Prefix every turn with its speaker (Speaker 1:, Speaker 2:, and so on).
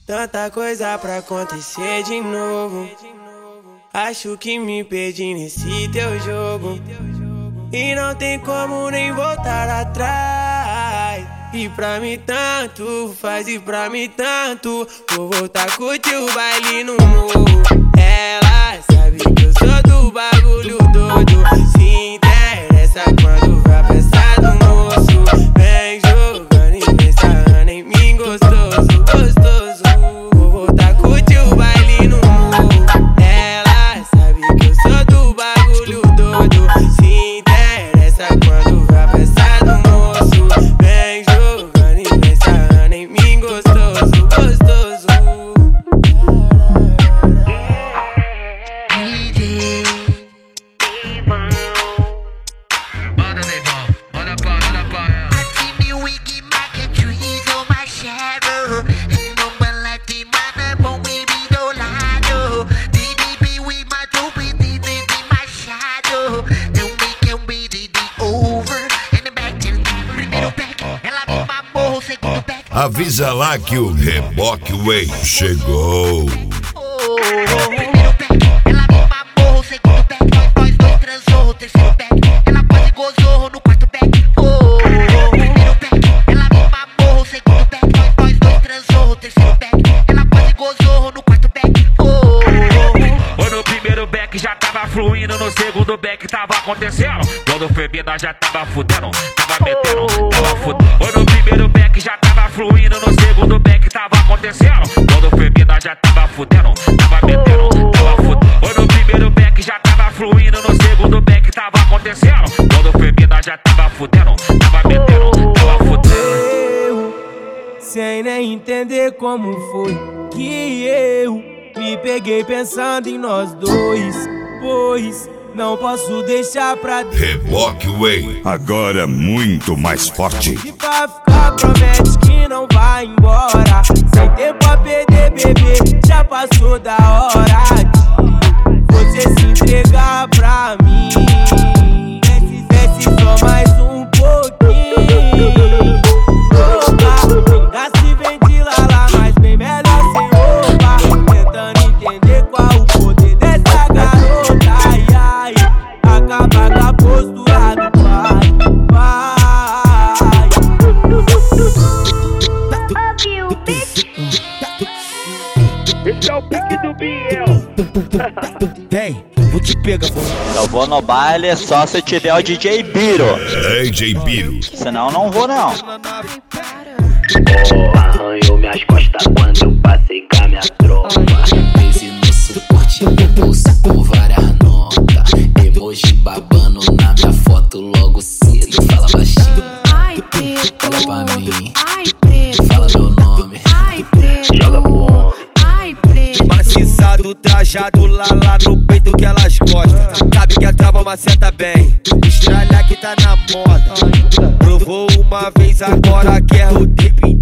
Speaker 1: Tanta coisa pra acontecer de novo. Acho que me perdi nesse teu jogo. E não tem como nem voltar atrás. E pra mim tanto faz, e pra mim tanto. Vou voltar a curtir o baile no morro. Ela sabe que eu sou do bagulho doido. Se interessa quando vai pensar do moço. Vem jogando e vem sarrando em mim gostoso, gostoso. Vou voltar a curtir o baile no morro. Ela sabe que eu sou do bagulho doido. Se interessa quando vai pensar do moço. Vem jogando e vem sarrando em mim gostoso, gostoso.
Speaker 2: Manda, Neivão, manda pra ela.
Speaker 3: I see me wiggy market trees on my shadow. E no balete, mano, é bom baby do lado. DDB with my dope, DDB Machado. Don't make him be the over. And the back to the primeiro back. Ela me mamou, o segundo back.
Speaker 4: Avisa lá que o Reboque Way chegou.
Speaker 3: Primeiro back, ela me mamou, o segundo back. Nós dois transou, o terceiro back. Ela quase gozou no quarto back. Primeiro back, ela me mamou, o segundo back. Nós dois transou, o terceiro back. Ela quase gozou no quarto back.
Speaker 2: No primeiro back já tava fluindo, no segundo back tava acontecendo. Quando foi bem, nós já tava fudendo, tava metendo, tava fudendo. No primeiro back já tava fluindo, no segundo back tava acontecendo. Quando foi bem, nós já tava fudendo, tava metendo, tava fudendo. No primeiro back já tava fluindo, no segundo back tava acontecendo. Quando foi bem, nós já tava fudendo, tava metendo, tava fudendo.
Speaker 1: Sem nem entender como foi que eu me peguei pensando em nós dois. Pois não posso deixar pra Deus.
Speaker 4: Reboque Way, agora muito mais forte.
Speaker 1: E pra ficar promete que não vai embora. Sem tempo a perder, bebê, já passou da hora de você se entregar pra mim. Desce só mais um pouquinho. Ainda se vende lá, mas bem melhor sem roupa. Tentando entender qual o poder dessa garota. Ai, ai, acaba com a postura do pai.
Speaker 2: Esse é o pique do Biel.
Speaker 1: Vem, vou te pegar, vou.
Speaker 5: Eu vou no baile só se tiver o DJ Biro.
Speaker 4: DJ Biro.
Speaker 5: Senão não vou não.
Speaker 6: Arranhou minhas costas quando eu passei com a minha tropa.
Speaker 7: Esse no suporte do bolso com várias notas. Emoji babando na minha foto logo cedo. Fala baixinho,
Speaker 8: Ai, preto.
Speaker 7: fala pra mim.
Speaker 8: Ai, preto.
Speaker 7: Fala meu nome.
Speaker 8: Ai, preto.
Speaker 6: Joga pro homem.
Speaker 8: Ai, preto.
Speaker 1: Maciçado, trajado lá no peito que elas gostam. Sabe que a trava maceta bem. Estralha que tá na moda. Provou uma vez, agora quer o tempo inteiro.